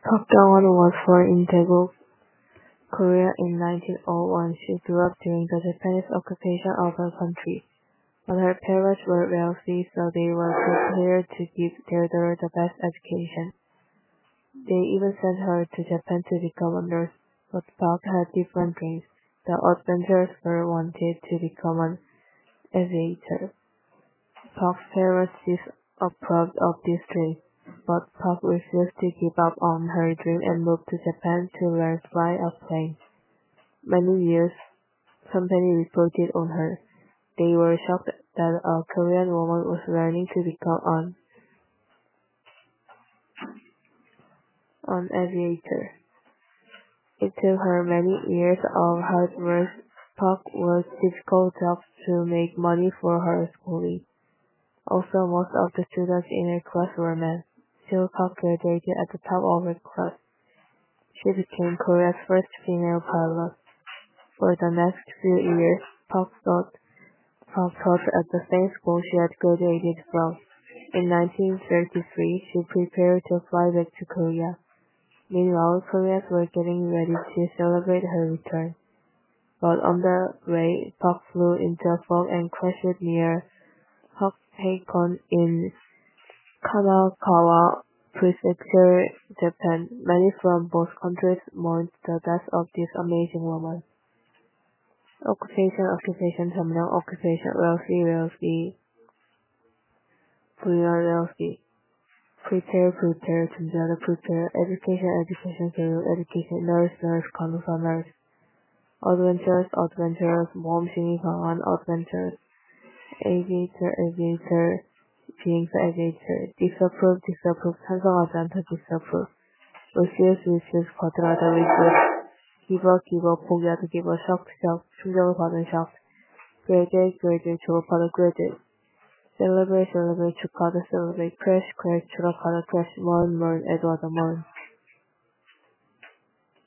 Park Dong-won was born in Daegu, Korea in 1901. She grew up during the Japanese occupation of her country. But her parents were wealthy, so they were prepared to give their daughter the best education. They even sent her to Japan to become a nurse, but Park had different dreams. The adventurous girl wanted to become an aviator. Park's parents disapproved of this dream, but Park refused to give up on her dream and moved to Japan to learn fly a plane. Many years company reported on her. They were shocked that a Korean woman was learning to become an aviator. It took her many years of hard work. Park worked difficult jobs to make money for her schooling. Also, most of the students in her class were men. Still, Park graduated at the top of her class. She became Korea's first female pilot. For the next few years, Park taught at the same school she had graduated from. In 1933, she prepared to fly back to Korea. Meanwhile, Koreans were getting ready to celebrate her return. But on the way, Park flew into a fog and crashed near Hokkaikon in Kanagawa Prefecture, Japan. Many from both countries mourned the death of this amazing woman. occupation, 점령, occupation, wealthy, wealthy. Prepare, 준비하다, prepare, education, 교육, education, nurse, 간호사, nurse. adventurous, 모험심이 강한, adventurous. aviator, 비행사, aviator. disapprove, 찬성하지 않다, disapprove. refuse, 거절하다, refuse. give up, 포기하다, give up, shock, 충격을 받은 shock. graduate, 졸업하다, graduate. celebrate, 축하하다, celebrate. crash, 추락하다, crash. mourn, 애도하다, mourn.